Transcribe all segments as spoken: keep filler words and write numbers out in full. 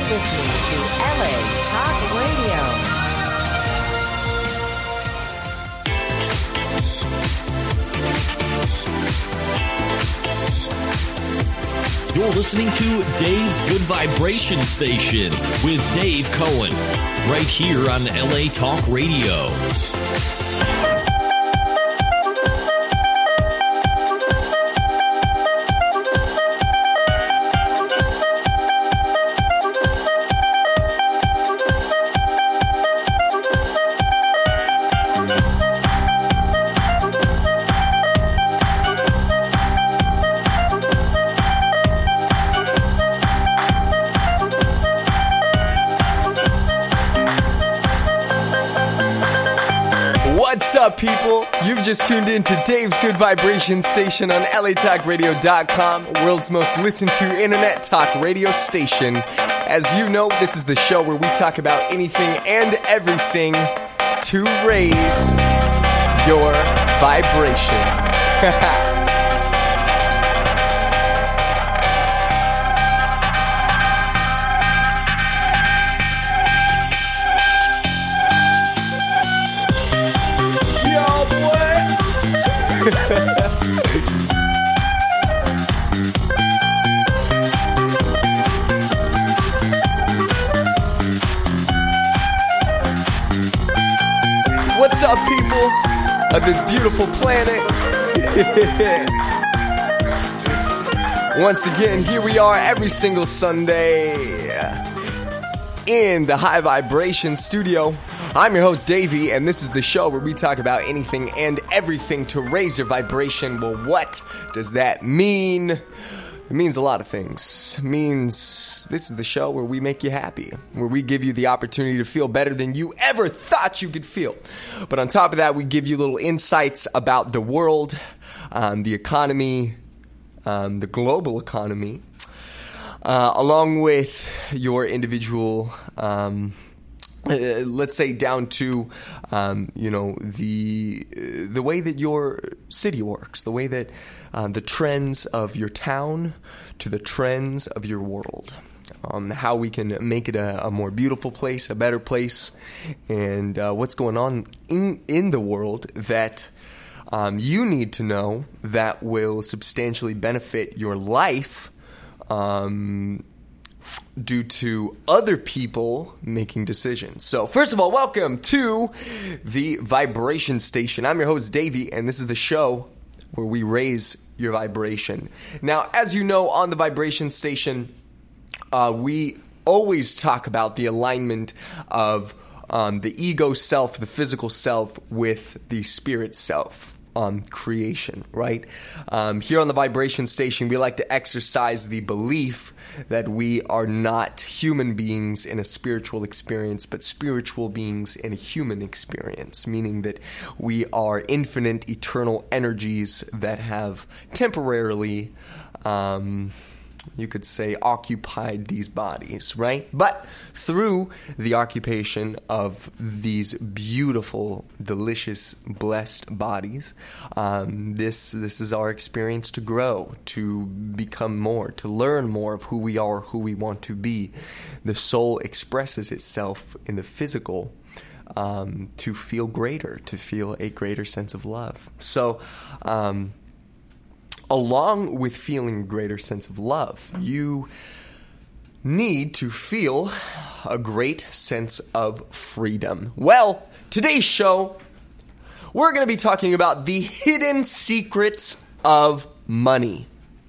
listening to L A Talk Radio. You're listening to Dave's Good Vibration Station with Dave Cohen, right here on L A Talk Radio. What's up, people? You've just tuned in to Dave's Good Vibration Station on L A Talk Radio dot com, world's most listened to internet talk radio station. As you know, this is the show where we talk about anything and everything to raise your vibration. What's up, people of this beautiful planet? Once again, here we are every single Sunday in the High Vibration Studio. I'm your host, Davey, and this is the show where we talk about anything and everything to raise your vibration. Well, what does that mean? It means a lot of things. It means this is the show where we make you happy, where we give you the opportunity to feel better than you ever thought you could feel. But on top of that, we give you little insights about the world, um, the economy, um, the global economy, uh, along with your individual um Uh, let's say down to, um, you know, the uh, the way that your city works, the way that uh, the trends of your town to the trends of your world, um, how we can make it a, a more beautiful place, a better place, and uh, what's going on in, in the world that um, you need to know that will substantially benefit your life, um due to other people making decisions. So, first of all, welcome to the Vibration Station. I'm your host, Davey, and this is the show where we raise your vibration. Now, as you know, on the Vibration Station, uh, we always talk about the alignment of um, the ego self, the physical self, with the spirit self. Um, creation, right? Um, here on the Vibration Station, we like to exercise the belief that we are not human beings in a spiritual experience, but spiritual beings in a human experience, meaning that we are infinite, eternal energies that have temporarily, um, you could say, occupied these bodies, right? But through the occupation of these beautiful, delicious, blessed bodies, um, this this is our experience to grow, to become more, to learn more of who we are, who we want to be. The soul expresses itself in the physical um, to feel greater, to feel a greater sense of love. So, um, along with feeling a greater sense of love, you need to feel a great sense of freedom. Well, today's show, we're going to be talking about the hidden secrets of money.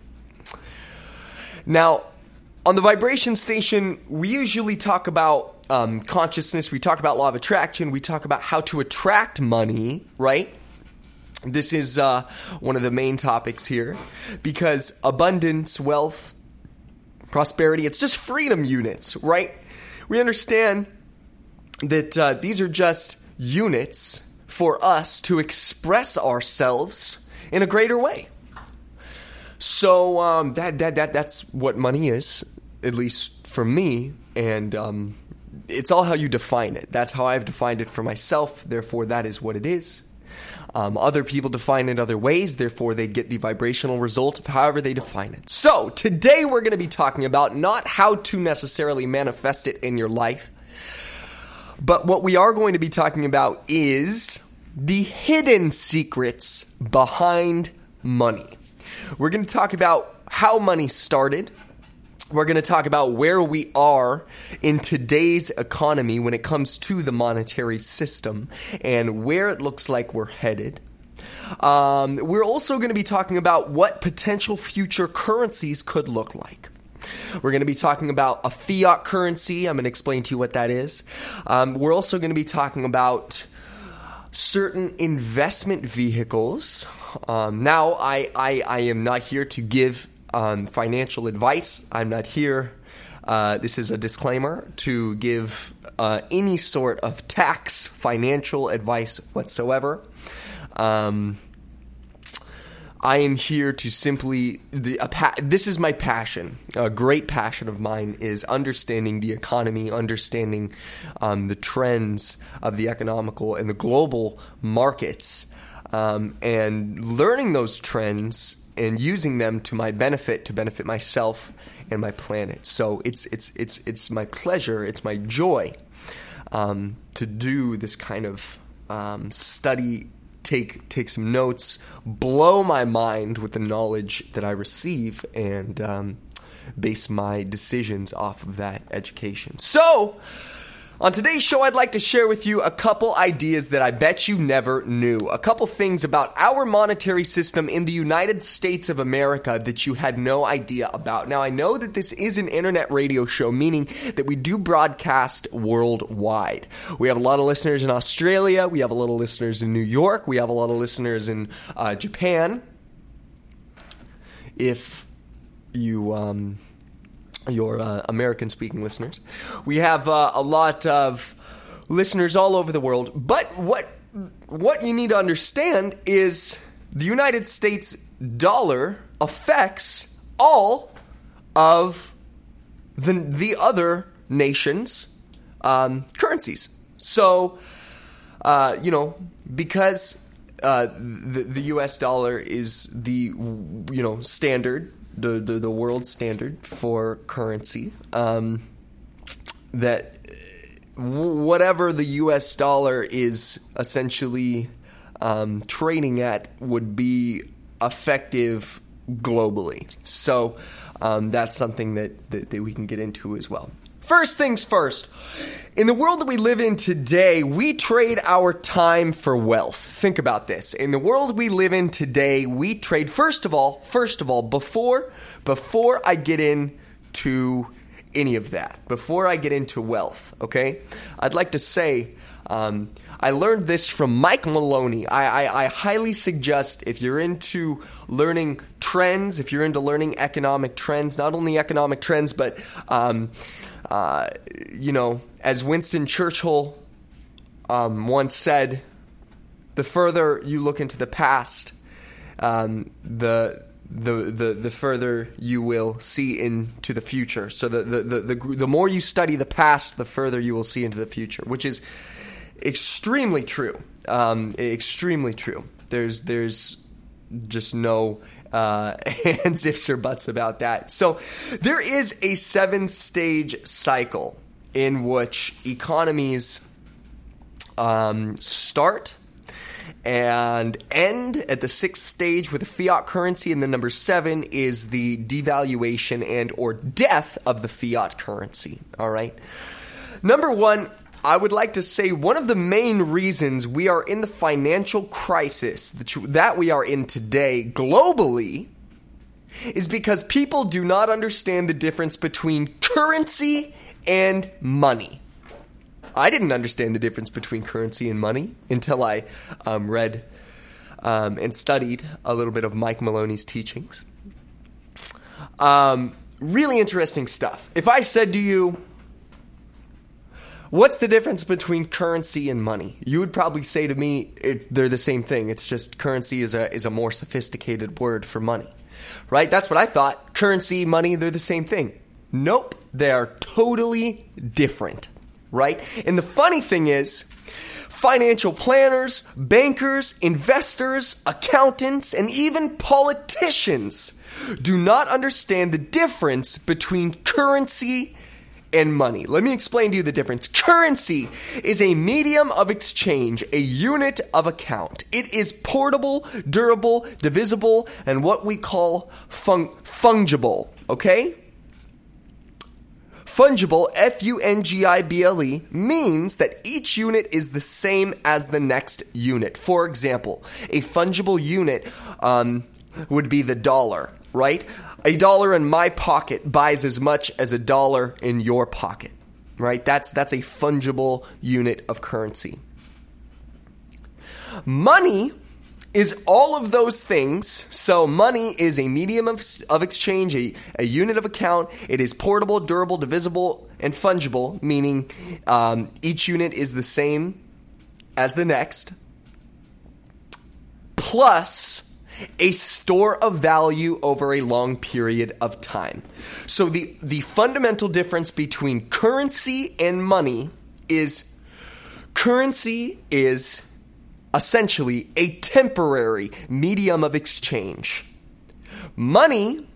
Now, on the Vibration Station, we usually talk about um, consciousness, we talk about law of attraction, we talk about how to attract money, right? This is uh, one of the main topics here, because abundance, wealth, prosperity, it's just freedom units, right? We understand that uh, these are just units for us to express ourselves in a greater way. So um, that that that that's what money is, at least for me, and um, it's all how you define it. That's how I've defined it for myself. Therefore, that is what it is. Um, other people define it other ways, therefore they get the vibrational result of however they define it. So, today we're going to be talking about not how to necessarily manifest it in your life, but what we are going to be talking about is the hidden secrets behind money. We're going to talk about how money started. We're going to talk about where we are in today's economy when it comes to the monetary system and where it looks like we're headed. Um, we're also going to be talking about what potential future currencies could look like. We're going to be talking about a fiat currency. I'm going to explain to you what that is. Um, we're also going to be talking about certain investment vehicles. Um, now, I, I, I am not here to give Um, financial advice. I'm not here, uh, this is a disclaimer, to give uh, any sort of tax financial advice whatsoever. Um, I am here to simply, the, a pa- this is my passion. A great passion of mine is understanding the economy, understanding um, the trends of the economical and the global markets, um, and learning those trends and using them to my benefit, to benefit myself and my planet. So it's it's it's it's my pleasure, it's my joy um, to do this kind of um, study, take take some notes, blow my mind with the knowledge that I receive, and um, base my decisions off of that education. So, on today's show, I'd like to share with you a couple ideas that I bet you never knew. A couple things about our monetary system in the United States of America that you had no idea about. Now, I know that this is an internet radio show, meaning that we do broadcast worldwide. We have a lot of listeners in Australia. We have a lot of listeners in New York. We have a lot of listeners in uh, Japan. If you... Um, your uh, American-speaking listeners. We have uh, a lot of listeners all over the world. But what what you need to understand is the United States dollar affects all of the, the other nations' um, currencies. So, uh, you know, because uh, the, the U S dollar is the, you know, standard, The, the the world standard for currency, um, that w- whatever the U S dollar is essentially um, trading at would be effective globally. So um, that's something that, that, that we can get into as well. First things first, in the world that we live in today, we trade our time for wealth. Think about this. In the world we live in today, we trade, first of all, first of all, before, before I get into any of that, before I get into wealth, okay, I'd like to say, um, I learned this from Mike Maloney. I, I, I highly suggest, if you're into learning trends, if you're into learning economic trends, not only economic trends, but, um, uh, you know, as Winston Churchill um, once said, the further you look into the past, um, the the the the further you will see into the future. So the the, the the the more you study the past, the further you will see into the future, which is extremely true. Um, extremely true. There's there's just no uh, ands, ifs, or buts about that. So there is a seven-stage cycle in which economies um, start and end at the sixth stage with a fiat currency, and then number seven is the devaluation and or death of the fiat currency. All right. Number one, I would like to say one of the main reasons we are in the financial crisis that we are in today globally is because people do not understand the difference between currency and money. I didn't understand the difference between currency and money until I um, read um, and studied a little bit of Mike Maloney's teachings. Um, really interesting stuff. If I said to you, what's the difference between currency and money? You would probably say to me, it, they're the same thing. It's just currency is a is a more sophisticated word for money, right? That's what I thought. Currency, money, they're the same thing. Nope, they are totally different, right? And the funny thing is, Financial planners, bankers, investors, accountants, and even politicians do not understand the difference between currency and money. Let me explain to you the difference. Currency is a medium of exchange, a unit of account. It is portable, durable, divisible, and what we call fun- fungible, okay? Fungible, F U N G I B L E, means that each unit is the same as the next unit. For example, a fungible unit um, would be the dollar, right? A dollar in my pocket buys as much as a dollar in your pocket, right? That's, that's a fungible unit of currency. Money is all of those things. So money is a medium of, of exchange, a, a unit of account. It is portable, durable, divisible, and fungible, meaning um, each unit is the same as the next, plus a store of value over a long period of time. So the, the fundamental difference between currency and money is currency is essentially a temporary medium of exchange. Money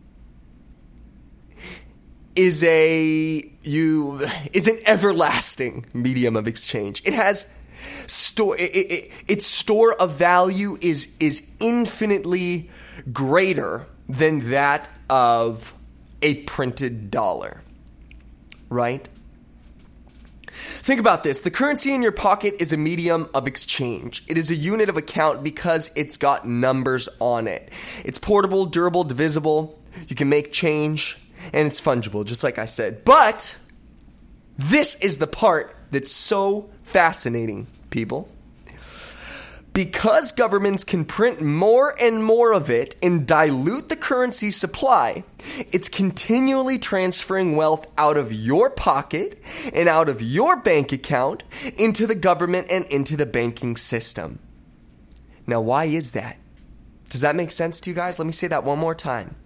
is a you is an everlasting medium of exchange. It has store it, it, its store of value is is infinitely greater than that of a printed dollar. Right? Think about this. The currency in your pocket is a medium of exchange. It is a unit of account because it's got numbers on it. It's portable, durable, divisible. You can make change, and it's fungible, just like I said. But this is the part that's so fascinating, people. Because governments can print more and more of it and dilute the currency supply, it's continually transferring wealth out of your pocket and out of your bank account into the government and into the banking system. Now, why is that? Does that make sense to you guys? Let me say that one more time.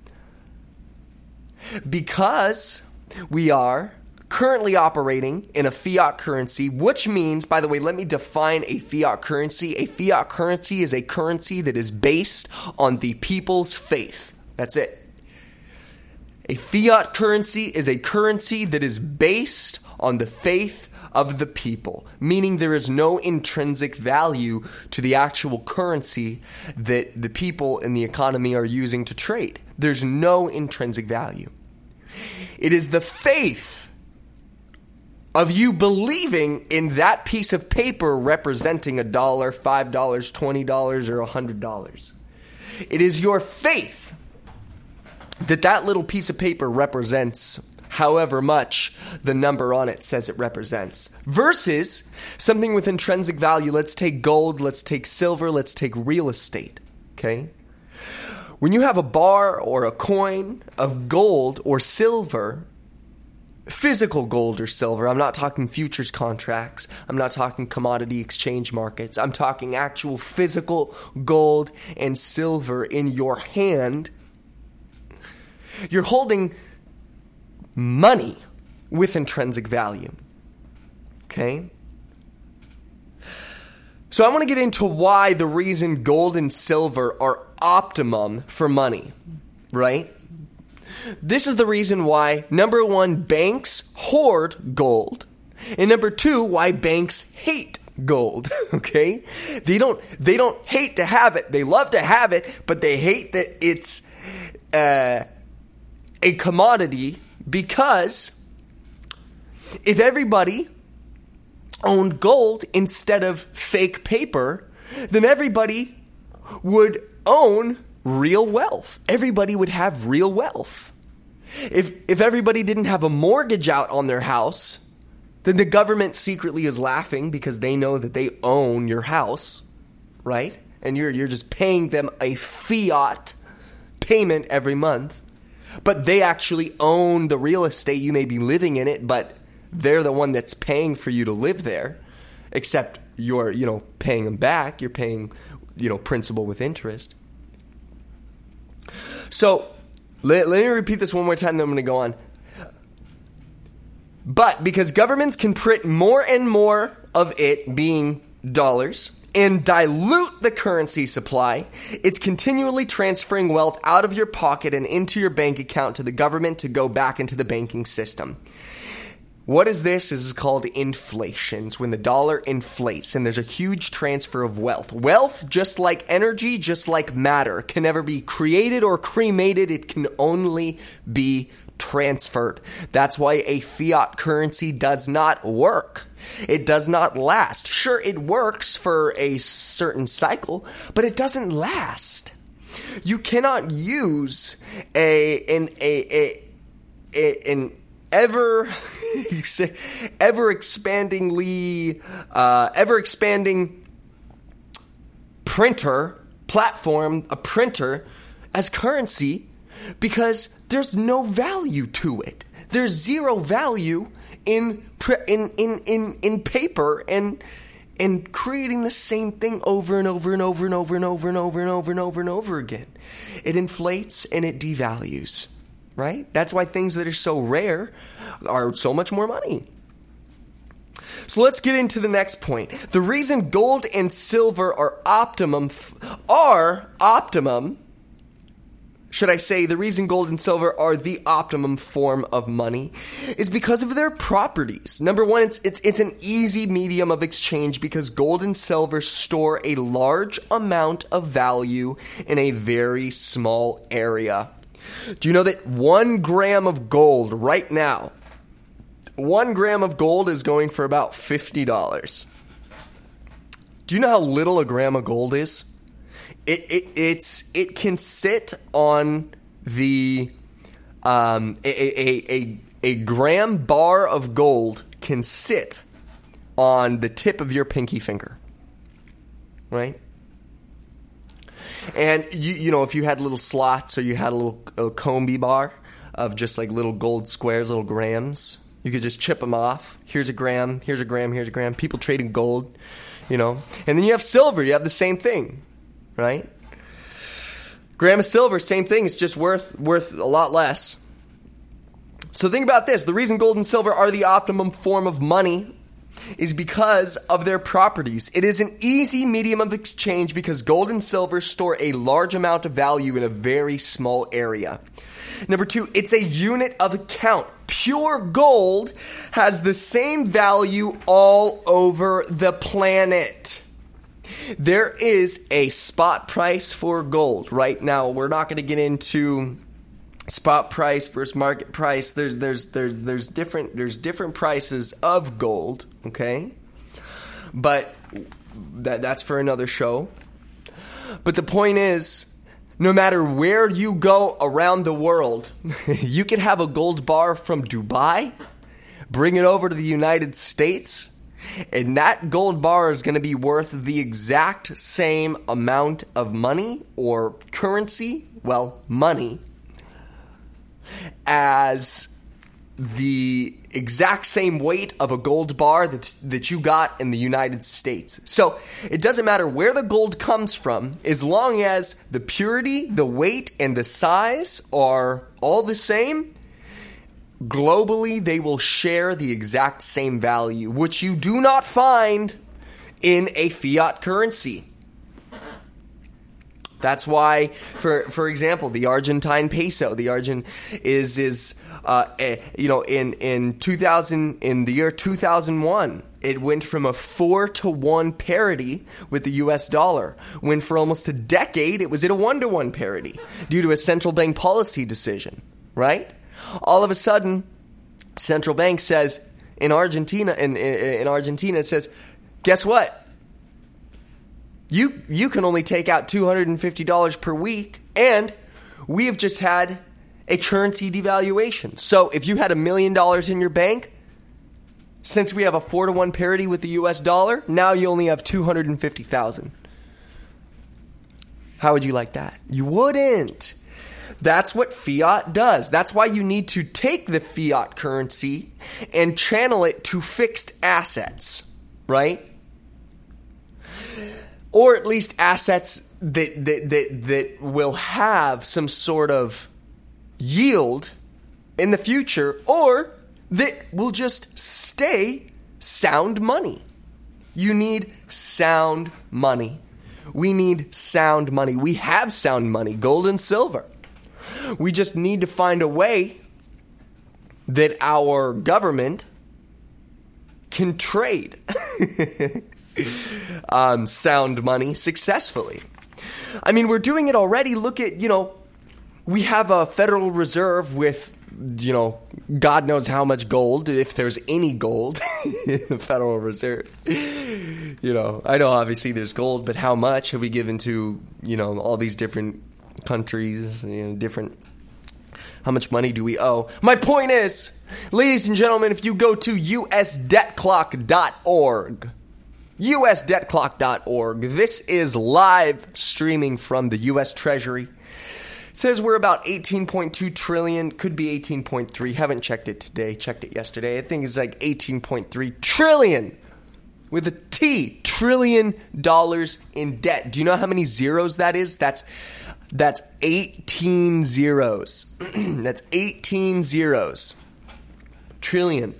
Because we are currently operating in a fiat currency, which means, by the way, let me define a fiat currency. A fiat currency is a currency that is based on the people's faith. That's it. A fiat currency is a currency that is based on the faith of the people, meaning there is no intrinsic value to the actual currency that the people in the economy are using to trade. There's no intrinsic value. It is the faith of you believing in that piece of paper representing a dollar, five dollars, twenty dollars, or a hundred dollars. It is your faith that that little piece of paper represents however much the number on it says it represents. Versus something with intrinsic value. Let's take gold, let's take silver, let's take real estate. Okay? When you have a bar or a coin of gold or silver, physical gold or silver, I'm not talking futures contracts, I'm not talking commodity exchange markets, I'm talking actual physical gold and silver in your hand, you're holding money with intrinsic value. Okay? So I want to get into why the reason gold and silver are optimum for money, right? This is the reason why, number one, banks hoard gold, and number two, why banks hate gold, okay? They don't they don't hate to have it. They love to have it, but they hate that it's uh, a commodity, because if everybody owned gold instead of fake paper, then everybody would own real wealth. Everybody would have real wealth. If if everybody didn't have a mortgage out on their house, then the government secretly is laughing because they know that they own your house, right? And you're you're just paying them a fiat payment every month. But they actually own the real estate. You may be living in it, but they're the one that's paying for you to live there. Except you're, you know, paying them back. You're paying, you know, principal with interest. So, let, let me repeat this one more time, then I'm going to go on. But because governments can print more and more of it being dollars and dilute the currency supply, it's continually transferring wealth out of your pocket and into your bank account to the government to go back into the banking system. What is this? This is called inflation. It's when the dollar inflates and there's a huge transfer of wealth. Wealth, just like energy, just like matter, can never be created or cremated. It can only be transferred. That's why a fiat currency does not work. It does not last. Sure, it works for a certain cycle, but it doesn't last. You cannot use a an a, a, a an ever ever expandingly uh, ever expanding printer platform, a printer, as currency, because there's no value to it. There's zero value in in in in, in paper and and creating the same thing over and over and over and over and over and over and over and over and over again. It inflates and it devalues. Right? That's why things that are so rare are so much more money. So let's get into the next point. The reason gold and silver are optimum, are optimum, should I say the reason gold and silver are the optimum form of money is because of their properties. Number one, it's, it's, it's an easy medium of exchange because gold and silver store a large amount of value in a very small area. Do you know that one gram of gold right now, one gram of gold is going for about fifty dollars? Do you know how little a gram of gold is? It it it's it can sit on the um a a a, a gram bar of gold can sit on the tip of your pinky finger, right? And, you you know, if you had little slots or you had a little a combi bar of just like little gold squares, little grams, you could just chip them off. Here's a gram, here's a gram, here's a gram. People trading gold, you know. And then you have silver. You have the same thing, right? Gram of silver, same thing. It's just worth worth a lot less. So think about this. The reason gold and silver are the optimum form of money is because of their properties. It is an easy medium of exchange because gold and silver store a large amount of value in a very small area. Number two, it's a unit of account. Pure gold has the same value all over the planet. There is a spot price for gold. Right now, we're not going to get into spot price versus market price. There's there's there's there's different there's different prices of gold, okay? But that that's for another show. But the point is, no matter where you go around the world, you can have a gold bar from Dubai, bring it over to the United States, and that gold bar is going to be worth the exact same amount of money or currency, well, money, as the exact same weight of a gold bar that, that you got in the United States. So it doesn't matter where the gold comes from, as long as the purity, the weight, and the size are all the same, globally they will share the exact same value, which you do not find in a fiat currency. That's why, for for example, the Argentine peso, the Argent is is uh, you know in in two thousand in the year two thousand one, it went from a four to one parity with the U S dollar. When for almost a decade, it was at a one to one parity due to a central bank policy decision. Right? All of a sudden, central bank says in Argentina in in Argentina it says, guess what? You you can only take out two hundred fifty dollars per week, and we have just had a currency devaluation. So if you had a million dollars in your bank, since we have a four to one parity with the U S dollar, now you only have two hundred fifty thousand dollars. How would you like that? You wouldn't. That's what fiat does. That's why you need to take the fiat currency and channel it to fixed assets, right? Or at least assets that, that that that will have some sort of yield in the future, or that will just stay sound money, You need sound money. We need sound money. We have sound money, gold and silver. We just need to find a way that our government can trade um, sound money successfully. I mean, we're doing it already. Look at, you know, we have a Federal Reserve with, you know, God knows how much gold, if there's any gold in the Federal Reserve. You know, I know obviously there's gold, but how much have we given to, you know, all these different countries, you know, different, how much money do we owe? My point is, ladies and gentlemen, if you go to U S debt clock dot org, U S debt clock dot org, this is live streaming from the U S Treasury. It says we're about eighteen point two trillion, could be eighteen point three. Haven't checked it today, checked it yesterday. I think it's like eighteen point three trillion with a T, trillion dollars in debt. Do you know how many zeros that is? That's that's eighteen zeros. That's eighteen zeros. Trillion.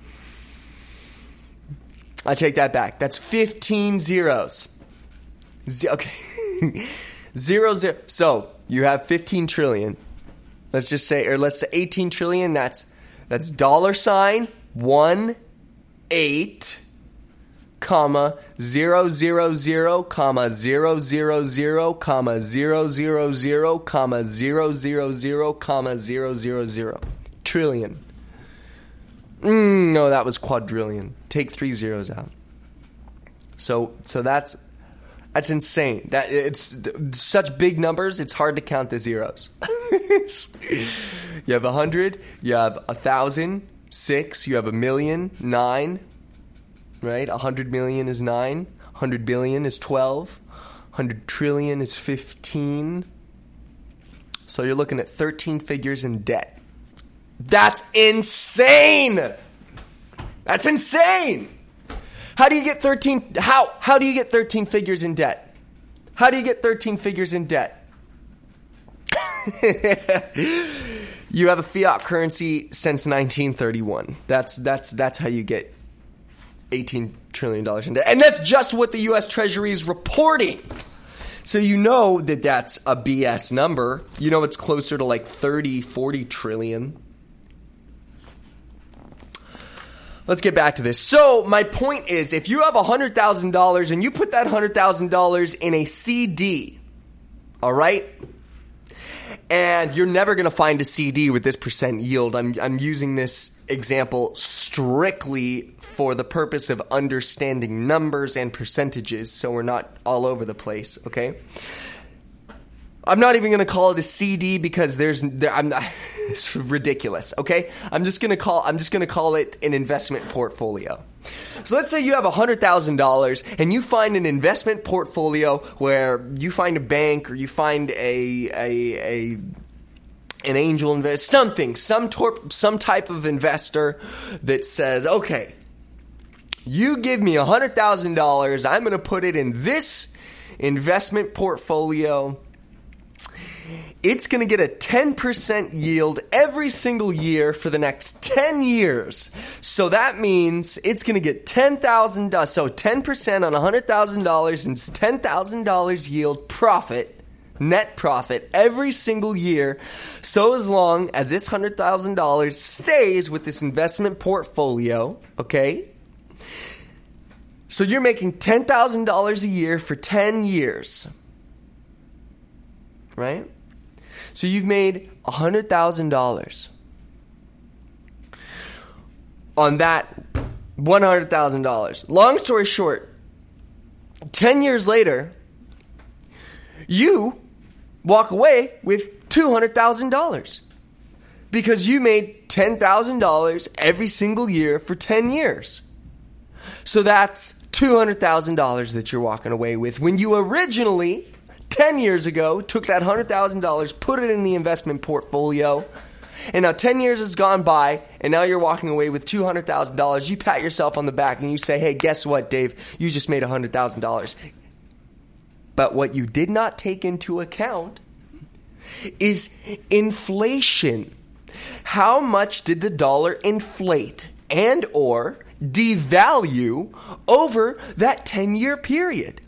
I take that back. That's fifteen zeros. Z- okay. zero, zero. So you have fifteen trillion. Let's just say, or let's say eighteen trillion. That's that's dollar sign one eight comma zero zero zero comma zero zero zero comma zero zero zero comma zero zero zero comma zero zero zero trillion. Mm, no, that was quadrillion. Take three zeros out. So, so that's that's insane. That it's such big numbers. It's hard to count the zeros. You have a hundred. You have a thousand. Six. You have a million. Nine. Right. A hundred million is nine. A hundred billion is twelve. A hundred trillion is fifteen. So you're looking at thirteen figures in debt. That's insane. That's insane. How do you get thirteen how how do you get thirteen figures in debt? How do you get thirteen figures in debt? You have a fiat currency since nineteen thirty-one. That's that's that's how you get eighteen trillion dollars in debt. And that's just what the U S Treasury is reporting. So you know that that's a B S number. You know it's closer to like thirty, forty trillion. Let's get back to this. So my point is, if you have one hundred thousand dollars and you put that one hundred thousand dollars in a C D, all right? And you're never going to find a C D with this percent yield. I'm I'm using this example strictly for the purpose of understanding numbers and percentages, so we're not all over the place, okay? I'm not even going to call it a C D because there's there, I'm not, it's ridiculous, okay? I'm just going to call I'm just going to call it an investment portfolio. So let's say you have one hundred thousand dollars and you find an investment portfolio where you find a bank or you find a a a an angel investor, something, some tor- some type of investor that says, "Okay, you give me one hundred thousand dollars, I'm going to put it in this investment portfolio. It's going to get a ten percent yield every single year for the next ten years. So that means it's going to get ten thousand dollars. So ten percent on one hundred thousand dollars and it's ten thousand dollars yield profit, net profit every single year. So as long as this one hundred thousand dollars stays with this investment portfolio, okay? So you're making ten thousand dollars a year for ten years, right? So you've made one hundred thousand dollars on that one hundred thousand dollars. Long story short, ten years later, you walk away with two hundred thousand dollars because you made ten thousand dollars every single year for ten years. So that's two hundred thousand dollars that you're walking away with when you originally, ten years ago, took that one hundred thousand dollars, put it in the investment portfolio, and now ten years has gone by, and now you're walking away with two hundred thousand dollars. You pat yourself on the back and you say, hey, guess what, Dave? You just made one hundred thousand dollars. But what you did not take into account is inflation. How much did the dollar inflate and or devalue over that ten-year period.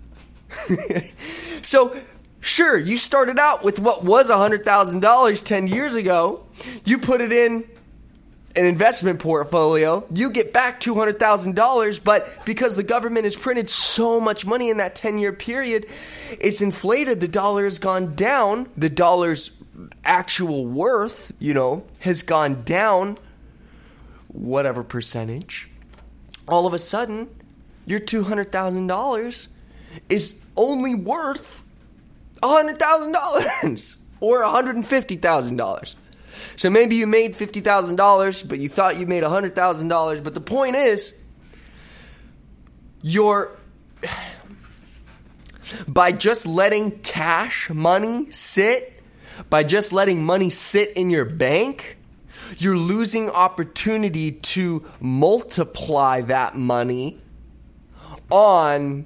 So, sure, you started out with what was one hundred thousand dollars ten years ago. You put it in an investment portfolio. You get back two hundred thousand dollars, but because the government has printed so much money in that ten-year period, it's inflated. The dollar has gone down. The dollar's actual worth, you know, has gone down whatever percentage. All of a sudden, your two hundred thousand dollars is only worth one hundred thousand dollars or one hundred fifty thousand dollars. So maybe you made fifty thousand dollars, but you thought you made one hundred thousand dollars. But the point is, you're, by just letting cash money sit, by just letting money sit in your bank, you're losing opportunity to multiply that money on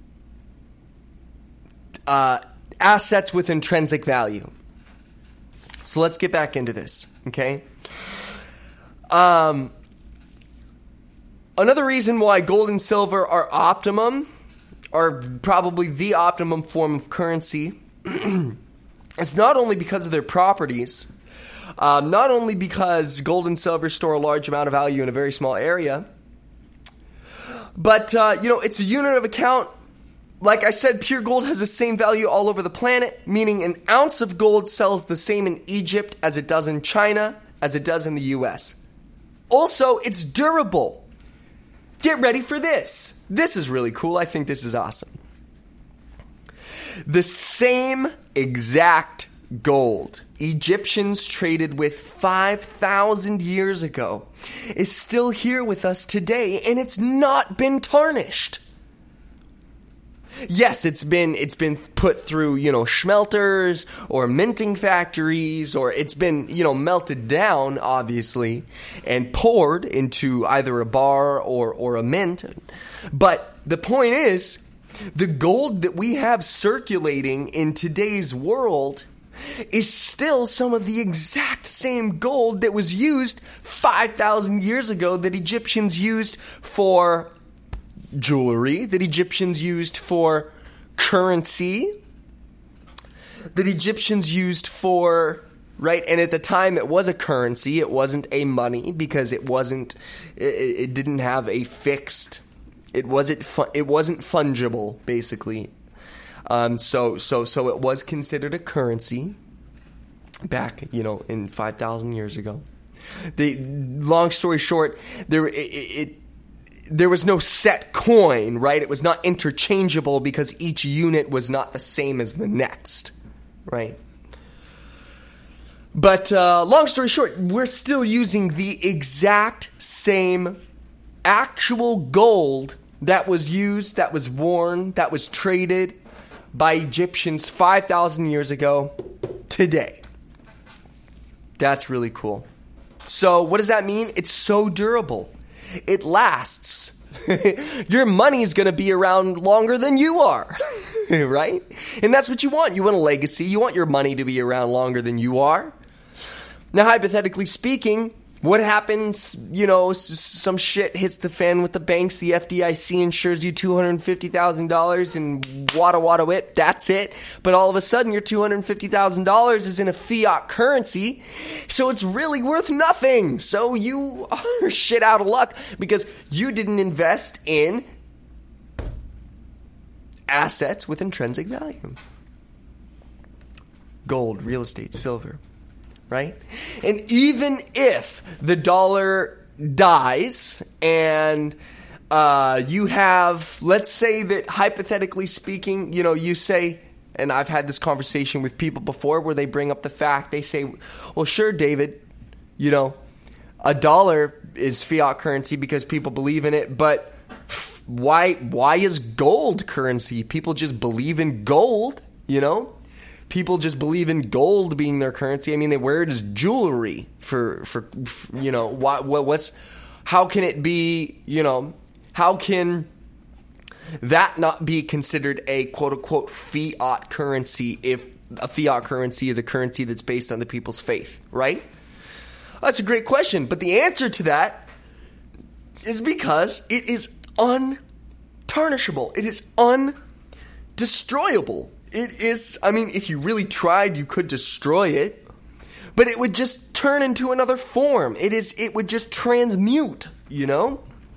uh, assets with intrinsic value. So let's get back into this, okay? Um, another reason why gold and silver are optimum, are probably the optimum form of currency, is not only because of their properties, um, not only because gold and silver store a large amount of value in a very small area, but, uh, you know, it's a unit of account. Like I said, pure gold has the same value all over the planet, meaning an ounce of gold sells the same in Egypt as it does in China, as it does in the U S. Also, it's durable. Get ready for this. This is really cool. I think this is awesome. The same exact gold Egyptians traded with five thousand years ago is still here with us today, and it's not been tarnished. Yes, it's been it's been put through, you know, schmelters or minting factories, or it's been, you know, melted down, obviously, and poured into either a bar or, or a mint. But the point is, the gold that we have circulating in today's world is still some of the exact same gold that was used five thousand years ago, that Egyptians used for jewelry, that Egyptians used for currency, that Egyptians used for, right? And at the time it was a currency, it wasn't a money, because it wasn't, it, it didn't have a fixed, it wasn't, fu- it wasn't fungible, basically. Um, so, so, so it was considered a currency back, you know, in five thousand years ago. The long story short, there, it, it There was no set coin, right? It was not interchangeable because each unit was not the same as the next, right? But uh, long story short, we're still using the exact same actual gold that was used, that was worn, that was traded by Egyptians five thousand years ago today. That's really cool. So what does that mean? It's so durable. It lasts. Your money's going to be around longer than you are, right? And that's what you want. You want a legacy. You want your money to be around longer than you are. Now, hypothetically speaking, what happens, you know, some shit hits the fan with the banks, the F D I C insures you two hundred fifty thousand dollars and wada wada whip, that's it. But all of a sudden, your two hundred fifty thousand dollars is in a fiat currency, so it's really worth nothing. So you are shit out of luck because you didn't invest in assets with intrinsic value. Gold, real estate, silver. Right? And even if the dollar dies and uh, you have, let's say that hypothetically speaking, you know, you say, and I've had this conversation with people before where they bring up the fact, they say, well, sure, David, you know, a dollar is fiat currency because people believe in it, but why, why is gold currency? People just believe in gold, you know? People just believe in gold being their currency. I mean, they wear it as jewelry for, for, for you know, what, what, what's, how can it be, you know, how can that not be considered a quote unquote fiat currency if a fiat currency is a currency that's based on the people's faith, right? That's a great question. But the answer to that is because it is untarnishable. It is undestroyable. It is, I mean, if you really tried, you could destroy it, but it would just turn into another form. It is, it would just transmute, you know?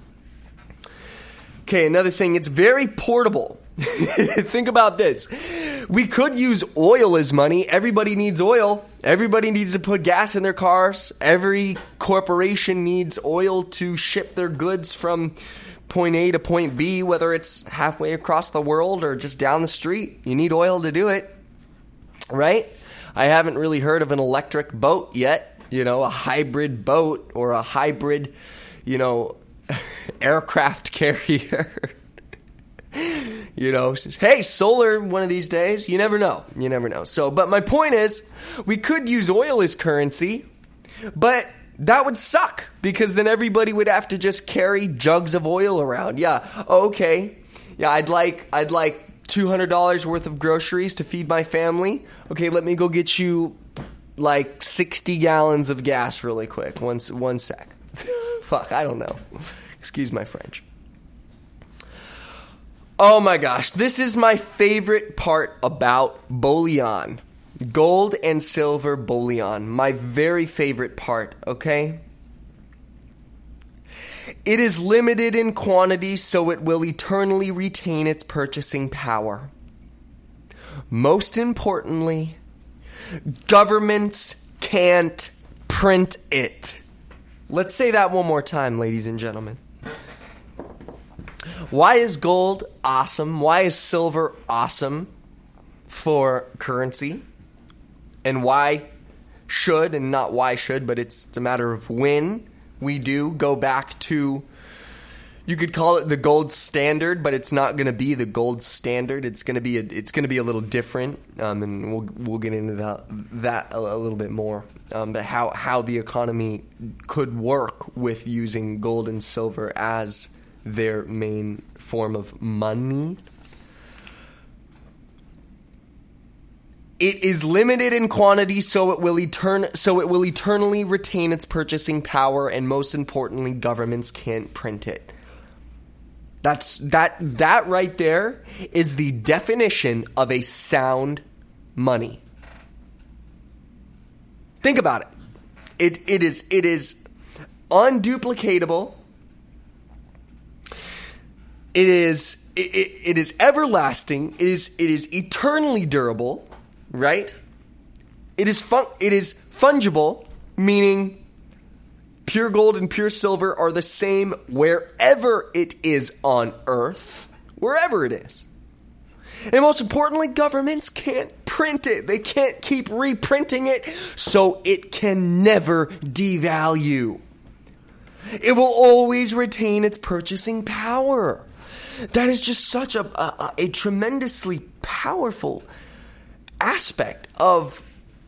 Okay, another thing, it's very portable. Think about this. We could use oil as money. Everybody needs oil. Everybody needs to put gas in their cars. Every corporation needs oil to ship their goods from point A to point B, whether it's halfway across the world or just down the street. You need oil to do it, right? I haven't really heard of an electric boat yet, you know, a hybrid boat or a hybrid, you know, aircraft carrier. You know, hey, solar one of these days. You never know. You never know. So, but my point is, we could use oil as currency, but that would suck because then everybody would have to just carry jugs of oil around. Yeah, okay. Yeah, I'd like I'd like two hundred dollars worth of groceries to feed my family. Okay, let me go get you like sixty gallons of gas really quick. One, one sec. Fuck, I don't know. Excuse my French. Oh my gosh, this is my favorite part about bullion. Gold and silver bullion. My very favorite part, okay? It is limited in quantity, so it will eternally retain its purchasing power. Most importantly, governments can't print it. Let's say that one more time, ladies and gentlemen. Why is gold awesome? Why is silver awesome for currency? And why should, and not why should, but it's a matter of when we do go back to, you could call it the gold standard, but it's not going to be the gold standard. It's going to be a, it's going to be a little different, um, and we'll we'll get into that that a, a little bit more. Um, but how how the economy could work with using gold and silver as their main form of money. It is limited in quantity, so it will etern- so it will eternally retain its purchasing power, and most importantly, governments can't print it. That's that that right there is the definition of a sound money. Think about it. It it is it is unduplicatable. It is it, it, it is everlasting. It is it is eternally durable, right? It is fun, it is fungible, meaning pure gold and pure silver are the same wherever it is on Earth, wherever it is. And most importantly, governments can't print it. They can't keep reprinting it, so it can never devalue. It will always retain its purchasing power. That is just such a, a, a tremendously powerful aspect of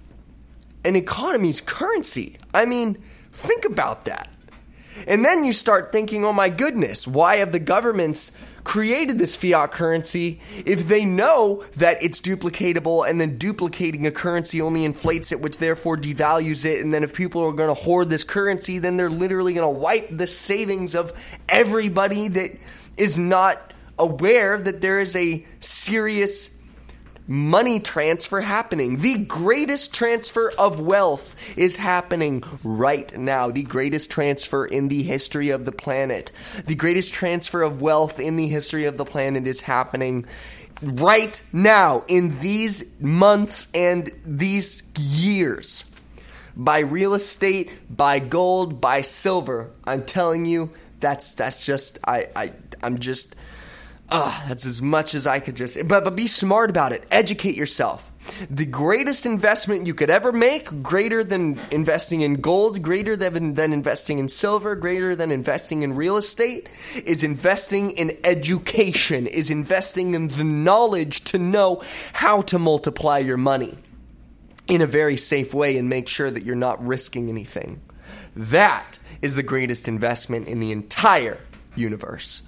an economy's currency. I mean, think about that. And then you start thinking, oh my goodness, why have the governments created this fiat currency if they know that it's duplicatable, and then duplicating a currency only inflates it, which therefore devalues it. And then if people are going to hoard this currency, then they're literally going to wipe the savings of everybody that is not aware that there is a serious money transfer happening. The greatest transfer of wealth is happening right now. The greatest transfer in the history of the planet. The greatest transfer of wealth in the history of the planet is happening right now, in these months and these years. By real estate, by gold, by silver. I'm telling you, that's that's just I I I'm just Ah, uh, that's as much as I could just... But, but be smart about it. Educate yourself. The greatest investment you could ever make, greater than investing in gold, greater than, than investing in silver, greater than investing in real estate, is investing in education, is investing in the knowledge to know how to multiply your money in a very safe way and make sure that you're not risking anything. That is the greatest investment in the entire universe.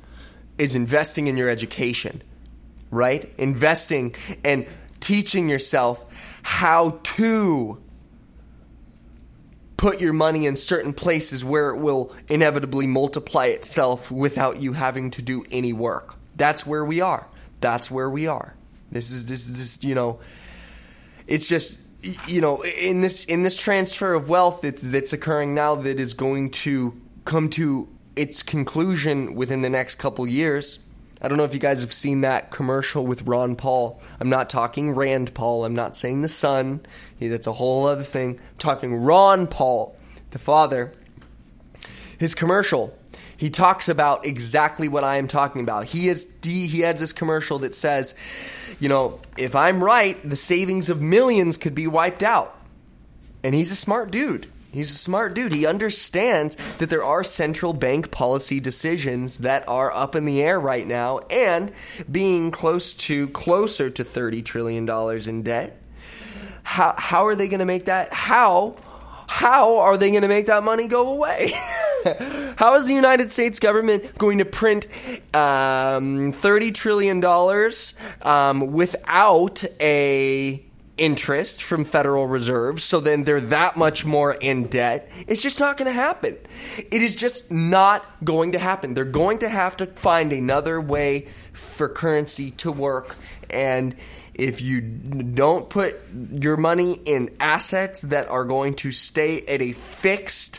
Is investing in your education, right? Investing and teaching yourself how to put your money in certain places where it will inevitably multiply itself without you having to do any work. That's where we are. That's where we are. This is this is this, you know, it's just, you know, in this in this transfer of wealth that's, that's occurring now that is going to come to its conclusion within the next couple years. I don't know if you guys have seen that commercial with Ron Paul. I'm not talking Rand Paul. I'm not saying the son. Yeah, that's a whole other thing. I'm talking Ron Paul, the father. His commercial, he talks about exactly what I am talking about. He is he has this commercial that says, you know, if I'm right, the savings of millions could be wiped out. And he's a smart dude. He's a smart dude. He understands that there are central bank policy decisions that are up in the air right now, and being close to closer to thirty trillion dollars in debt. How how are they going to make that? How how are they going to make that money go away? How is the United States government going to print um, thirty trillion dollars um, without a interest from Federal Reserve, so then they're that much more in debt? It's just not going to happen. It is just not going to happen. They're going to have to find another way for currency to work, and if you don't put your money in assets that are going to stay at a fixed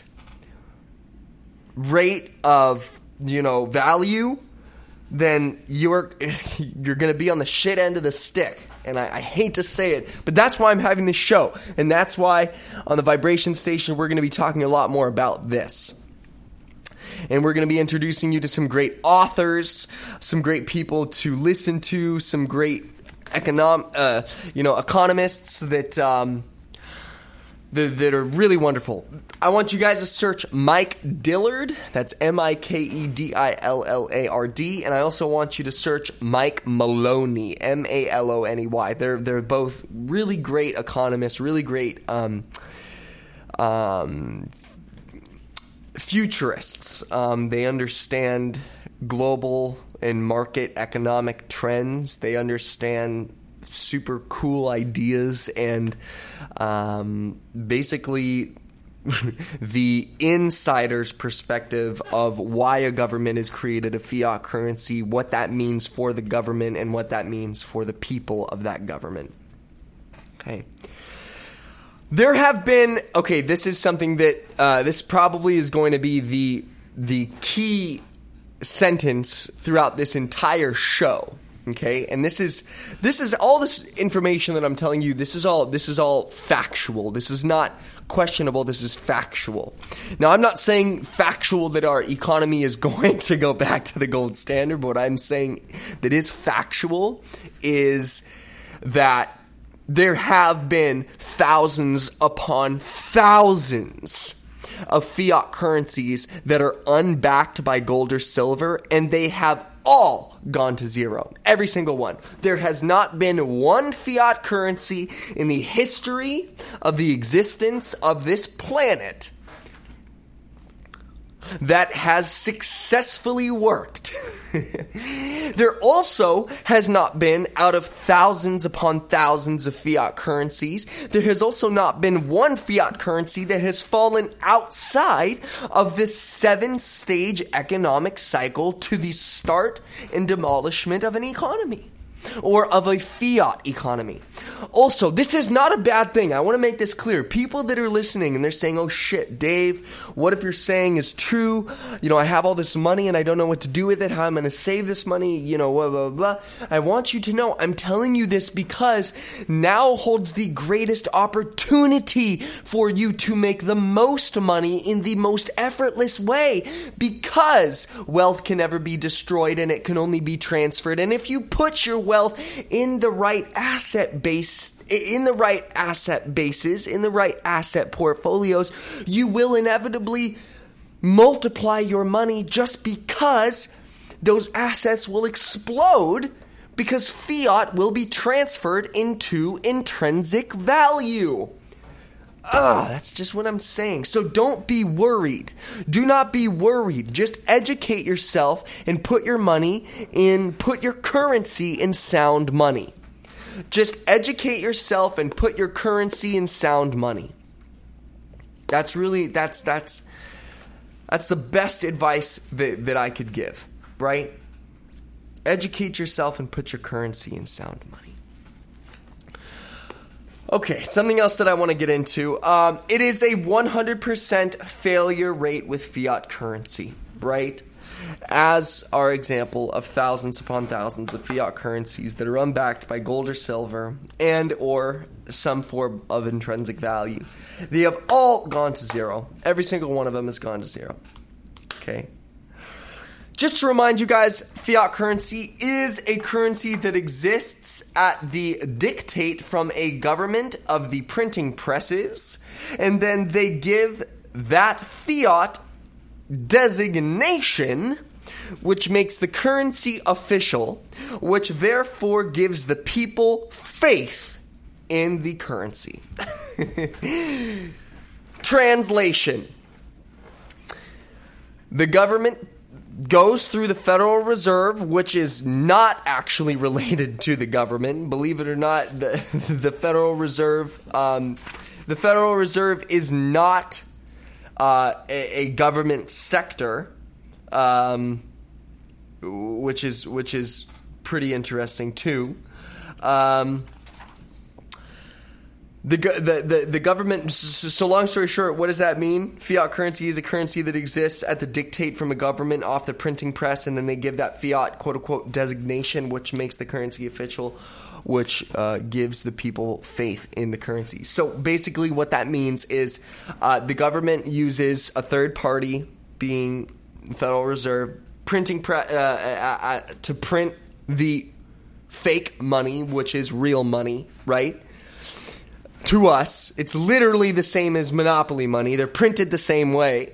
rate of, you know, value, then you're you're going to be on the shit end of the stick. And I, I hate to say it, but that's why I'm having this show. And that's why on the Vibration Station, we're going to be talking a lot more about this. And we're going to be introducing you to some great authors, some great people to listen to, some great econom- uh, you know, economists that... Um, That, that are really wonderful. I want you guys to search Mike Dillard. That's M I K E D I L L A R D. And I also want you to search Mike Maloney, M A L O N E Y. They're they're both really great economists, really great um, um, futurists. Um, they understand global and market economic trends. They understand super cool ideas and um, basically the insider's perspective of why a government has created a fiat currency, what that means for the government, and what that means for the people of that government. Okay. There have been, okay, this is something that, uh, this probably is going to be the the key sentence throughout this entire show. Okay, and this is this is all this information that I'm telling you. This is all this is all factual. This is not questionable. This is factual. Now, I'm not saying factual that our economy is going to go back to the gold standard, but what I'm saying that is factual is that there have been thousands upon thousands of fiat currencies that are unbacked by gold or silver, and they have all gone to zero. Every single one. There has not been one fiat currency in the history of the existence of this planet that has successfully worked. There also has not been, out of thousands upon thousands of fiat currencies, there has also not been one fiat currency that has fallen outside of this seven-stage economic cycle to the start and demolishment of an economy, or of a fiat economy. Also, this is not a bad thing. I want to make this clear. People that are listening and they're saying, oh shit, Dave, what if you're saying is true? You know, I have all this money and I don't know what to do with it. How I'm going to save this money, you know, blah, blah, blah. I want you to know, I'm telling you this because now holds the greatest opportunity for you to make the most money in the most effortless way, because wealth can never be destroyed and it can only be transferred. And if you put your wealth wealth in the right asset base, in the right asset bases, in the right asset portfolios, you will inevitably multiply your money just because those assets will explode, because fiat will be transferred into intrinsic value. Ah, that's just what I'm saying. So don't be worried. Do not be worried. Just educate yourself and put your money in, put your currency in sound money. Just educate yourself and put your currency in sound money. That's really, that's, that's, that's the best advice that, that I could give, right? Educate yourself and put your currency in sound money. Okay, something else that I want to get into. Um, it is a one hundred percent failure rate with fiat currency, right? As our example of thousands upon thousands of fiat currencies that are unbacked by gold or silver and or some form of intrinsic value. They have all gone to zero. Every single one of them has gone to zero. Okay. Just to remind you guys, fiat currency is a currency that exists at the dictate from a government of the printing presses, and then they give that fiat designation, which makes the currency official, which therefore gives the people faith in the currency. Translation. The government goes through the Federal Reserve, which is not actually related to the government. Believe it or not, the, the Federal Reserve, um, the Federal Reserve is not uh, a, a government sector, um, which is which is pretty interesting too. Um, The, the the the government, so long story short, what does that mean? Fiat currency is a currency that exists at the dictate from a government off the printing press, and then they give that fiat quote-unquote designation, which makes the currency official, which uh, gives the people faith in the currency. So basically what that means is uh, the government uses a third party, being the Federal Reserve, printing pre- uh, uh, uh, to print the fake money, which is real money, right? To us, it's literally the same as Monopoly money. They're printed the same way.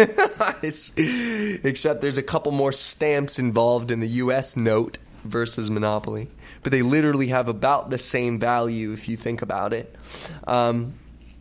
Except there's a couple more stamps involved in the U S note versus Monopoly. But they literally have about the same value if you think about it. Um,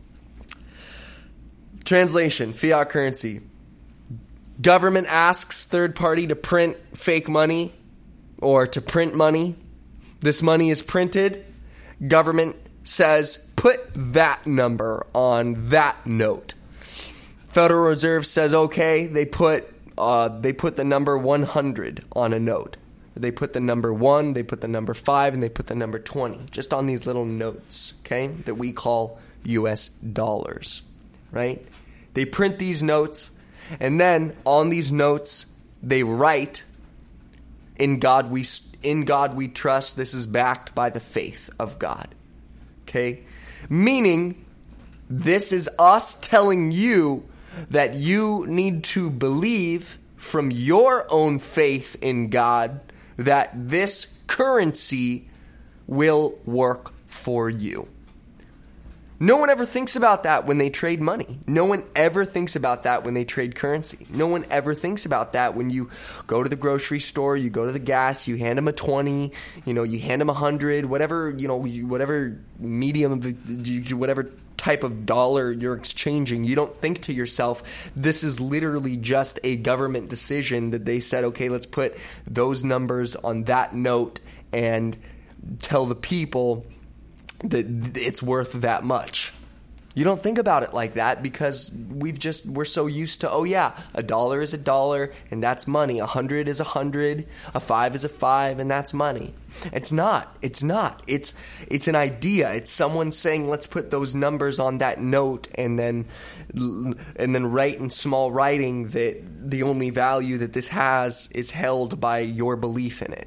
translation, fiat currency. Government asks third party to print fake money or to print money. This money is printed. Government says, put that number on that note. Federal Reserve says, okay. They put uh, they put the number one hundred on a note. They put the number one, they put the number five, and they put the number twenty. Just on these little notes, okay, that we call U S dollars, right? They print these notes, and then on these notes, they write, in God we, in God we trust. This is backed by the faith of God. Okay, meaning this is us telling you that you need to believe from your own faith in God that this currency will work for you. No one ever thinks about that when they trade money. No one ever thinks about that when they trade currency. No one ever thinks about that when you go to the grocery store, you go to the gas, you hand them a twenty, you know, you hand them a hundred, whatever, you know, whatever medium of, whatever type of dollar you're exchanging. You don't think to yourself, this is literally just a government decision that they said, okay, let's put those numbers on that note and tell the people that it's worth that much. You don't think about it like that because we've just we're so used to, oh yeah, a dollar is a dollar and that's money. A hundred is a hundred. A five is a five and that's money. It's not. It's not. It's it's an idea. It's someone saying, let's put those numbers on that note and then and then write in small writing that the only value that this has is held by your belief in it.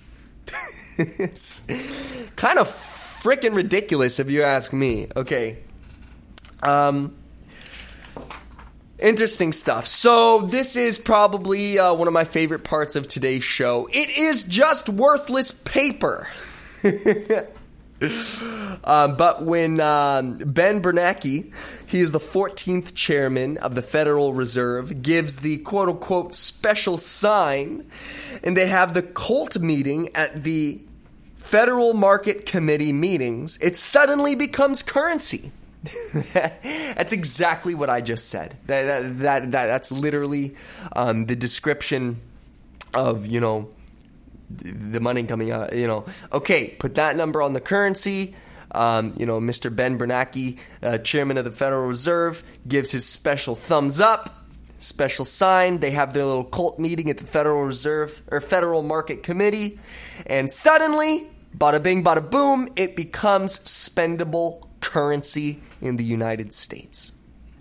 It's kind of freaking ridiculous if you ask me. Okay. Um, interesting stuff. So this is probably uh, one of my favorite parts of today's show. It is just worthless paper. um, but when um, Ben Bernanke, he is the fourteenth chairman of the Federal Reserve, gives the quote-unquote special sign, and they have the cult meeting at the Federal Market Committee meetings, it suddenly becomes currency. That's exactly what I just said. That that, that, that that's literally um, the description of, you know, the money coming out. You know, okay, put that number on the currency. Um, you know, Mister Ben Bernanke, uh, chairman of the Federal Reserve, gives his special thumbs up, special sign. They have their little cult meeting at the Federal Reserve or Federal Market Committee, and suddenly, bada bing, bada boom, it becomes spendable currency in the United States.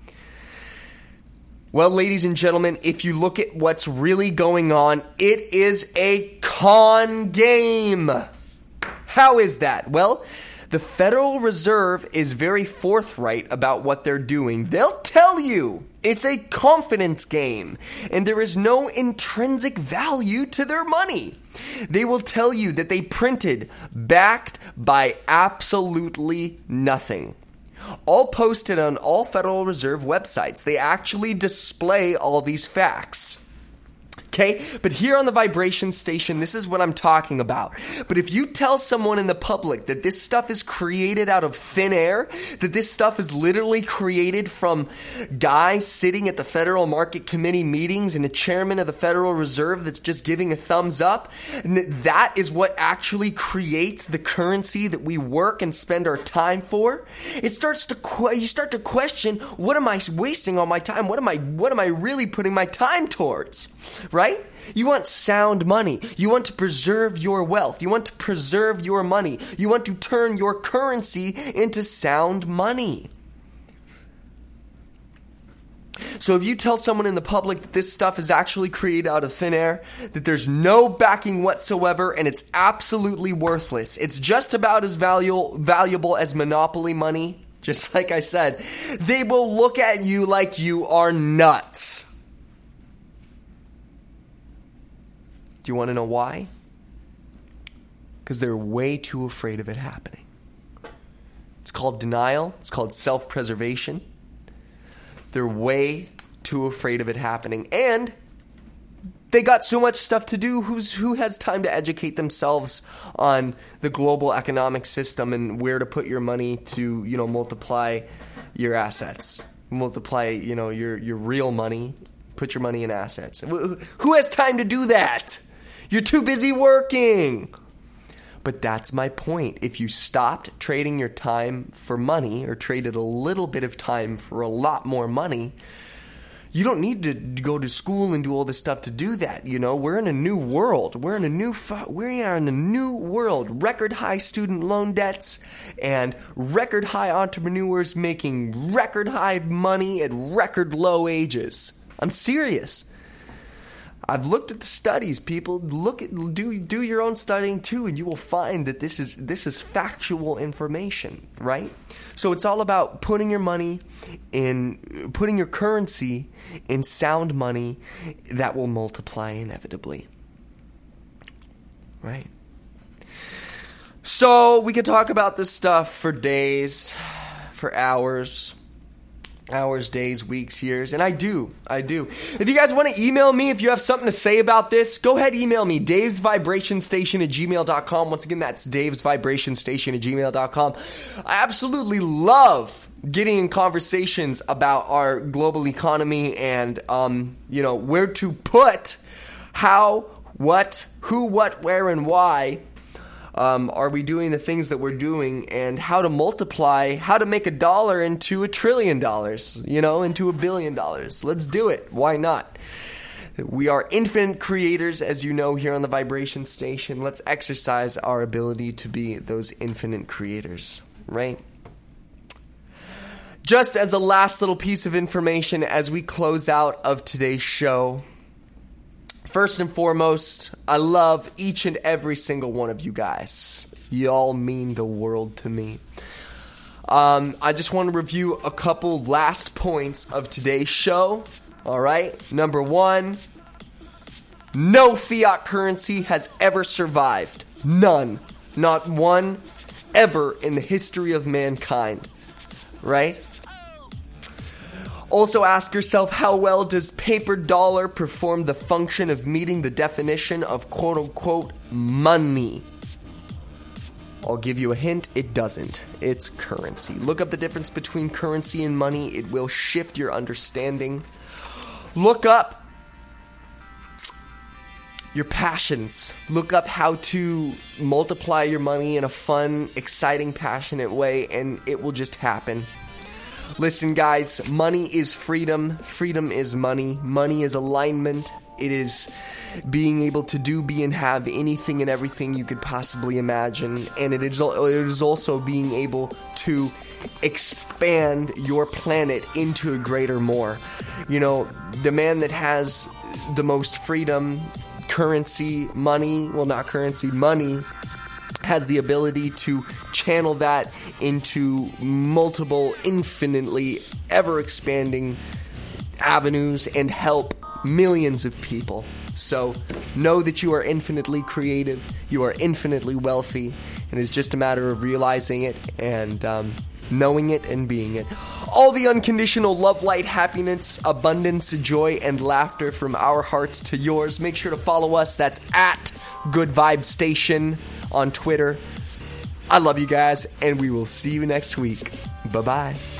Well, ladies and gentlemen, if you look at what's really going on, it is a con game. How is that? Well, the Federal Reserve is very forthright about what they're doing. They'll tell you it's a confidence game, and there is no intrinsic value to their money. They will tell you that they printed, backed by absolutely nothing. All posted on all Federal Reserve websites. They actually display all these facts. Okay, but here on the Vibration Station, this is what I'm talking about. But if you tell someone in the public that this stuff is created out of thin air, that this stuff is literally created from guys sitting at the Federal Market Committee meetings and a chairman of the Federal Reserve that's just giving a thumbs up, and that that is what actually creates the currency that we work and spend our time for, it starts to que- you start to question, what am I wasting all my time? What am I what am I really putting my time towards? Right? You want sound money. You want to preserve your wealth. You want to preserve your money. You want to turn your currency into sound money. So if you tell someone in the public that this stuff is actually created out of thin air, that there's no backing whatsoever, and it's absolutely worthless, it's just about as valuable, valuable as monopoly money, just like I said, they will look at you like you are nuts. Do you want to know why? Because they're way too afraid of it happening. It's called denial. It's called self-preservation. They're way too afraid of it happening. And they got so much stuff to do. Who's who has time to educate themselves on the global economic system and where to put your money to, you know, multiply your assets, multiply, you know, your your real money, put your money in assets. Who has time to do that? You're too busy working. But that's my point. If you stopped trading your time for money or traded a little bit of time for a lot more money, you don't need to go to school and do all this stuff to do that. You know, we're in a new world. We're in a new we are in a new world. Record high student loan debts and record high entrepreneurs making record high money at record low ages. I'm serious. I've looked at the studies, people. Look at do do your own studying too, and you will find that this is this is factual information, right? So it's all about putting your money in, putting your currency in sound money that will multiply inevitably, right? So we could talk about this stuff for days, for hours. Hours, days, weeks, years, and I do, I do. If you guys want to email me, if you have something to say about this, go ahead, email me, Dave's Vibration Station at gmail dot com. Once again, that's Dave's Vibration Station at gmail dot com. I absolutely love getting in conversations about our global economy and, um, you know, where to put, how, what, who, what, where, and why. Um, are we doing the things that we're doing, and how to multiply, how to make a dollar into a trillion dollars, you know, into a billion dollars. Let's do it. Why not? We are infinite creators, as you know, here on the Vibration Station. Let's exercise our ability to be those infinite creators, right? Just as a last little piece of information as we close out of today's show, first and foremost, I love each and every single one of you guys. Y'all mean the world to me. Um, I just want to review a couple last points of today's show. All right. Number one, no fiat currency has ever survived. None. Not one ever in the history of mankind. Right? Also ask yourself, how well does paper dollar perform the function of meeting the definition of quote-unquote money? I'll give you a hint, it doesn't. It's currency. Look up the difference between currency and money. It will shift your understanding. Look up your passions. Look up how to multiply your money in a fun, exciting, passionate way, and it will just happen. Listen, guys, money is freedom. Freedom is money. Money is alignment. It is being able to do, be, and have anything and everything you could possibly imagine. And it is, it is also being able to expand your planet into a greater more. You know, the man that has the most freedom, currency, money, well, not currency, money, has the ability to channel that into multiple, infinitely, ever-expanding avenues and help millions of people. So know that you are infinitely creative, you are infinitely wealthy, and it's just a matter of realizing it and um, knowing it and being it. All the unconditional love, light, happiness, abundance, joy, and laughter from our hearts to yours. Make sure to follow us. That's at Good Vibe Station on Twitter. I love you guys, and we will see you next week. Bye-bye.